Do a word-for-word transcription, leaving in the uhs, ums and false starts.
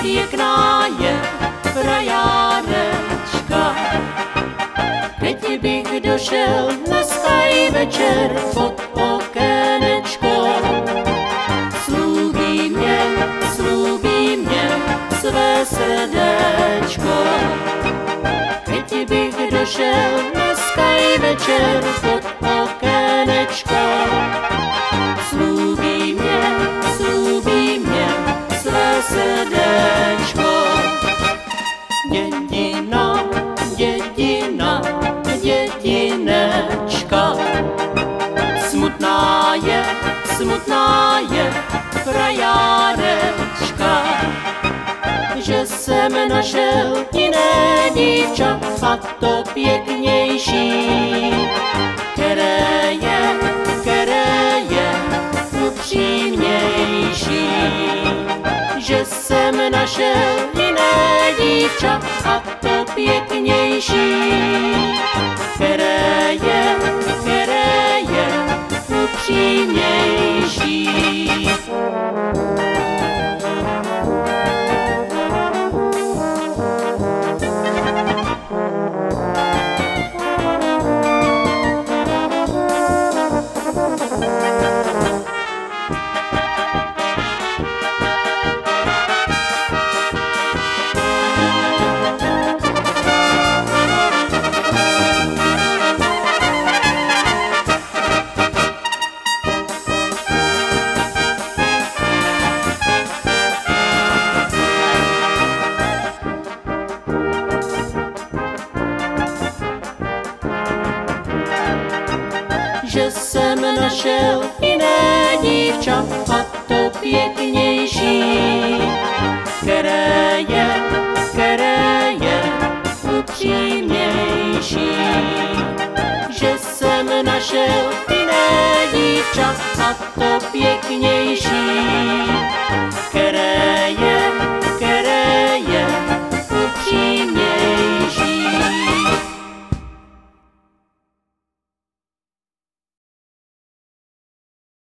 pěkná je frajárečka. Teď bych došel dneska i večer pod okénečko. Slúbí mě, slúbí mě své srdéčko. Teď bych došel dneska i večer pod okénečko. Slúbí mě, slúbí mě své srdéčko. Dědina, dědina, dědinečka. Smutná je, smutná je frajárečka, že jsem našel jiné dívča, a to pěknější, které je, které je upřímnější. Že jsem našel jiné dívča, a to pěknější, které je, které je upřímnější. Že jsem našel jiné dívča, a to pěknější, které je, které je upřímnější. Že jsem našel jiné dívča, a to pěknější,